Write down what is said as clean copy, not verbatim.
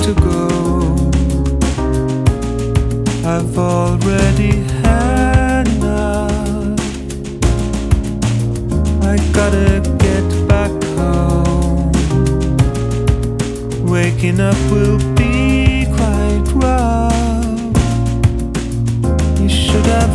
to go. I've already had enough. I gotta get back home. Waking up will be quite rough. You should have